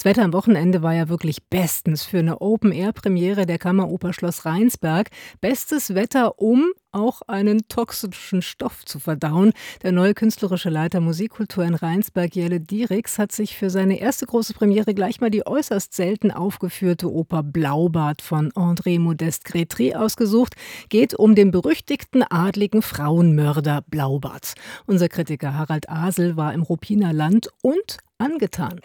Das Wetter am Wochenende war ja wirklich bestens für eine Open-Air-Premiere der Kammeroper Schloss Rheinsberg. Bestes Wetter, um auch einen toxischen Stoff zu verdauen. Der neue künstlerische Leiter Musikkultur in Rheinsberg, Jelle Dierichs, hat sich für seine erste große Premiere gleich mal die äußerst selten aufgeführte Oper Blaubart von André Modeste Grétry ausgesucht. Geht um den berüchtigten adligen Frauenmörder Blaubart. Unser Kritiker Harald Asel war im Ruppiner Land und angetan.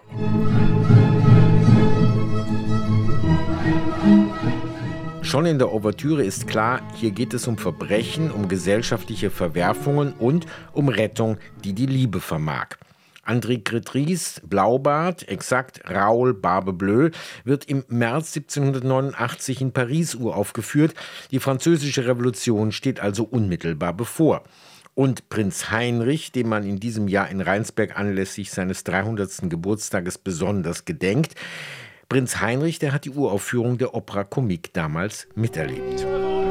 Schon in der Ouvertüre ist klar, hier geht es um Verbrechen, um gesellschaftliche Verwerfungen und um Rettung, die die Liebe vermag. André Grétrys Blaubart, exakt Raoul Barbe Bleue, wird im März 1789 in Paris uraufgeführt. Die Französische Revolution steht also unmittelbar bevor. Und Prinz Heinrich, dem man in diesem Jahr in Rheinsberg anlässlich seines 300. Geburtstages besonders gedenkt, Prinz Heinrich, der hat die Uraufführung der Opera Comique damals miterlebt.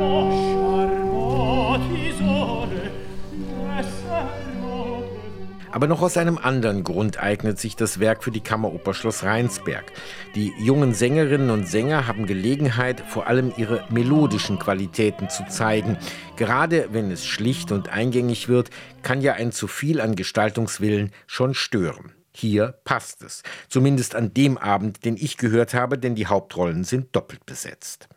Aber noch aus einem anderen Grund eignet sich das Werk für die Kammeroper Schloss Rheinsberg. Die jungen Sängerinnen und Sänger haben Gelegenheit, vor allem ihre melodischen Qualitäten zu zeigen. Gerade wenn es schlicht und eingängig wird, kann ja ein zu viel an Gestaltungswillen schon stören. Hier passt es. Zumindest an dem Abend, den ich gehört habe, denn die Hauptrollen sind doppelt besetzt.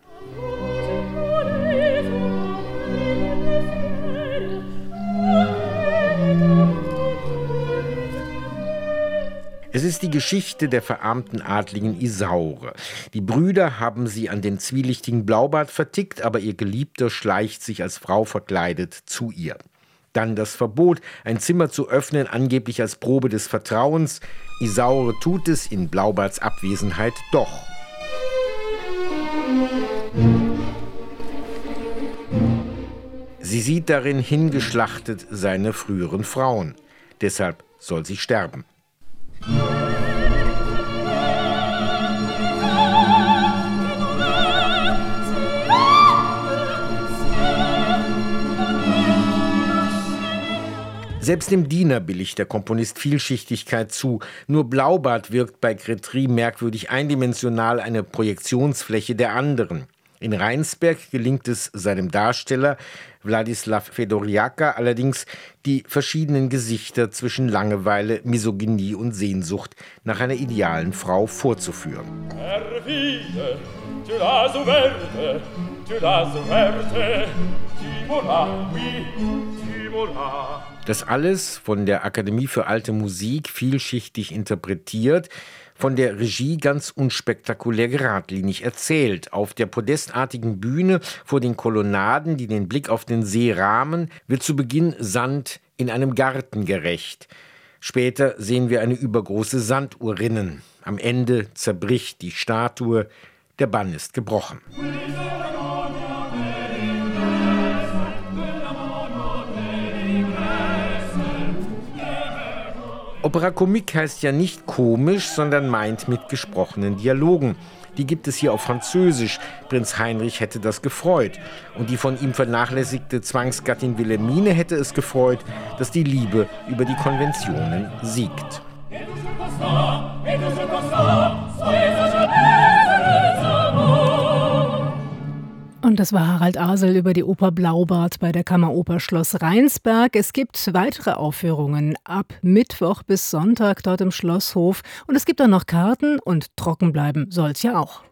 Es ist die Geschichte der verarmten Adligen Isaure. Die Brüder haben sie an den zwielichtigen Blaubart vertickt, aber ihr Geliebter schleicht sich als Frau verkleidet zu ihr. Dann das Verbot, ein Zimmer zu öffnen, angeblich als Probe des Vertrauens. Isaure tut es in Blaubarts Abwesenheit doch. Sie sieht darin hingeschlachtet seine früheren Frauen. Deshalb soll sie sterben. Selbst dem Diener billigt der Komponist Vielschichtigkeit zu. Nur Blaubart wirkt bei Grétry merkwürdig eindimensional, eine Projektionsfläche der anderen. In Rheinsberg gelingt es seinem Darsteller Wladislaw Fedorjaka allerdings, die verschiedenen Gesichter zwischen Langeweile, Misogynie und Sehnsucht nach einer idealen Frau vorzuführen. Das alles von der Akademie für Alte Musik vielschichtig interpretiert, von der Regie ganz unspektakulär geradlinig erzählt. Auf der podestartigen Bühne vor den Kolonnaden, die den Blick auf den See rahmen, wird zu Beginn Sand in einem Garten gerecht. Später sehen wir eine übergroße Sanduhr rinnen. Am Ende zerbricht die Statue, der Bann ist gebrochen. Opera Comique heißt ja nicht komisch, sondern meint mit gesprochenen Dialogen. Die gibt es hier auf Französisch. Prinz Heinrich hätte das gefreut. Und die von ihm vernachlässigte Zwangsgattin Wilhelmine hätte es gefreut, dass die Liebe über die Konventionen siegt. Und das war Harald Asel über die Oper Blaubart bei der Kammeroper Schloss Rheinsberg. Es gibt weitere Aufführungen ab Mittwoch bis Sonntag dort im Schlosshof. Und es gibt auch noch Karten und trocken bleiben soll's ja auch.